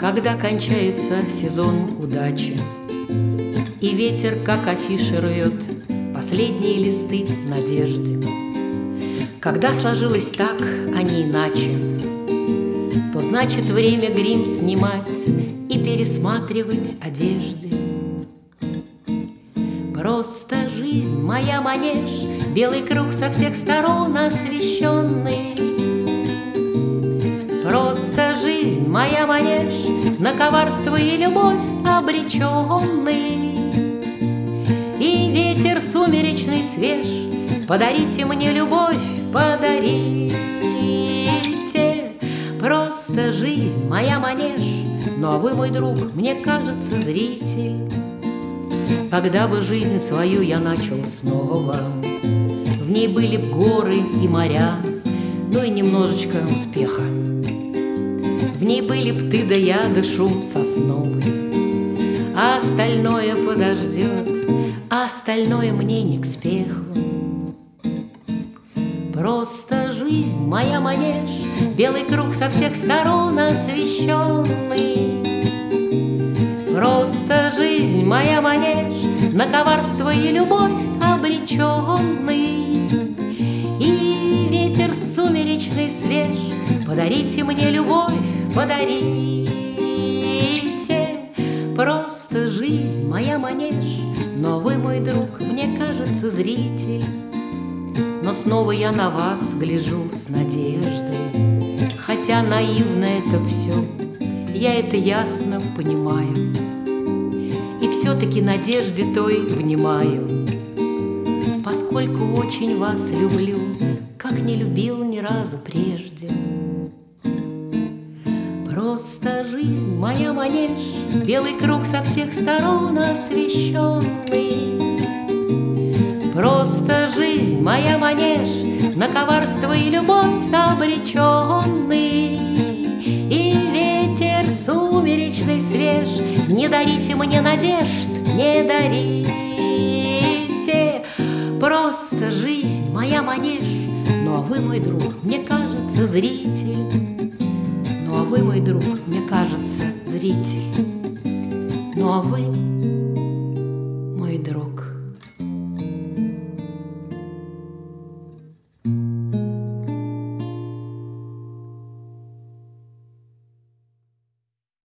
Когда кончается сезон удачи, и ветер, как афиши, рвет последние листы надежды. Когда сложилось так, а не иначе, то значит время грим снимать и пересматривать одежды. Просто жизнь моя манеж, белый круг со всех сторон освещенный. Просто жизнь моя манеж, на коварство и любовь обреченный. И ветер сумеречный свеж, подарите мне любовь, подарите. Просто жизнь моя манеж, но вы, мой друг, мне кажется, зритель. Когда бы жизнь свою я начал снова, в ней были б горы и моря, ну и немножечко успеха. В ней были б ты да я, да шум сосновый, а остальное подождет, а остальное мне не к спеху. Просто жизнь моя манеж, белый круг со всех сторон освещенный. Просто жизнь моя манеж, на коварство и любовь обреченный. И ветер сумеречный свеж, подарите мне любовь, подарите. Просто жизнь моя манеж, но вы, мой друг, мне кажется, зритель. Но снова я на вас гляжу с надеждой, хотя наивно это все, я это ясно понимаю. И все-таки надежде той внимаю, поскольку очень вас люблю, как не любил ни разу прежде. Просто жизнь моя манеж, белый круг со всех сторон освещенный. Просто жизнь моя манеж, на коварство и любовь обреченный. И ветер сумеречный свеж, не дарите мне надежд, не дарите. Просто жизнь моя манеж, ну а вы, мой друг, мне кажется, зритель. Ну а вы, мой друг, мне кажется, зритель. Ну а вы